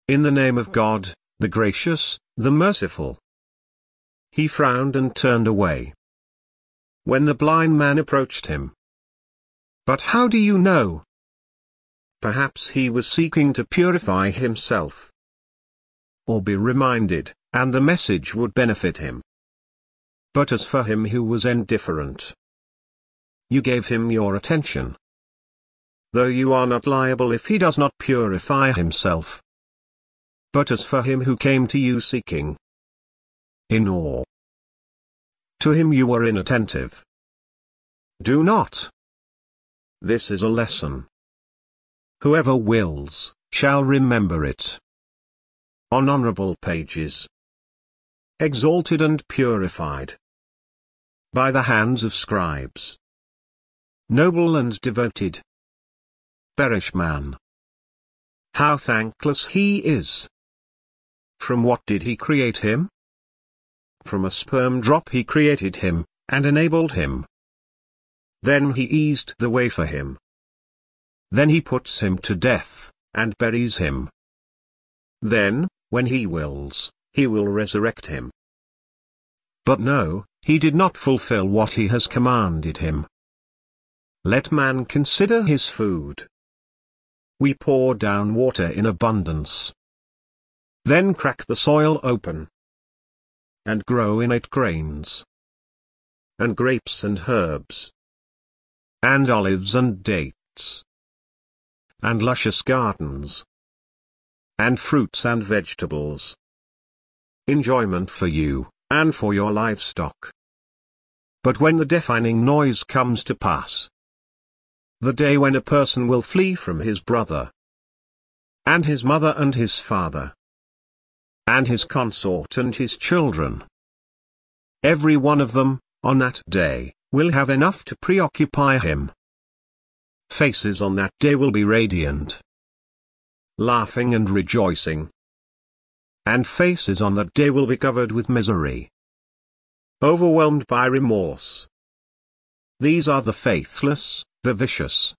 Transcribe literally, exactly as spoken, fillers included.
In the name of God, the gracious, the merciful." He frowned and turned away. When the blind man approached him, "But how do you know?" Perhaps he was seeking to purify himself, or be reminded, and the message would benefit him. But as for him who was indifferent, you gave him your attention, though you are not liable if he does not purify himself. But as for him who came to you seeking, in awe, to him you were inattentive. Do not. This is a lesson. Whoever wills, shall remember it. On honorable pages, exalted and purified by the hands of scribes, noble and devoted. Perish man, how thankless he is! From what did he create him? From a sperm drop he created him, and enabled him. Then he eased the way for him. Then he puts him to death, and buries him. Then, when he wills, he will resurrect him. But no, he did not fulfill what he has commanded him. Let man consider his food. We pour down water in abundance, then crack the soil open, and grow in it grains, and grapes and herbs, and olives and dates, and luscious gardens, and fruits and vegetables. Enjoyment for you, and for your livestock. But when the deafening noise comes to pass, the day when a person will flee from his brother, and his mother and his father, and his consort and his children, every one of them, on that day, will have enough to preoccupy him. Faces on that day will be radiant, laughing and rejoicing. And faces on that day will be covered with misery, overwhelmed by remorse. These are the faithless, the vicious,